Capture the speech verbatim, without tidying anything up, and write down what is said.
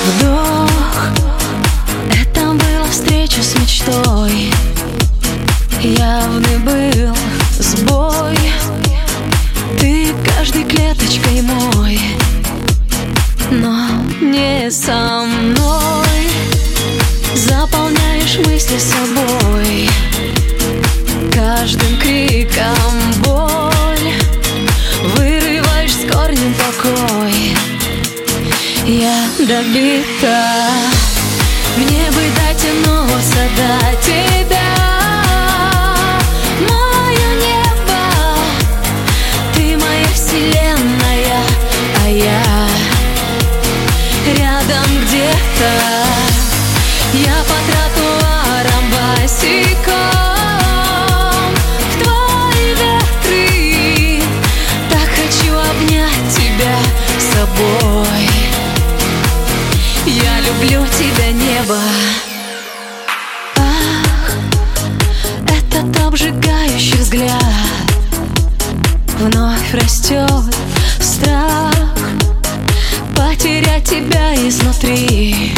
Вдох, это была встреча с мечтой. Явный был сбой, ты каждой клеточкой мой, но не со мной. Заполняешь мысли собой, каждым криком боль, вырываешь с корнем покой. Я добита, мне бы дотянуться до тебя. Мое небо, ты моя вселенная, а я рядом где-то. Я по тротуарам босиком в твои ветры, так хочу обнять тебя с собой. Я люблю тебя, небо. Ах, этот обжигающий взгляд, вновь растет страх потерять тебя изнутри.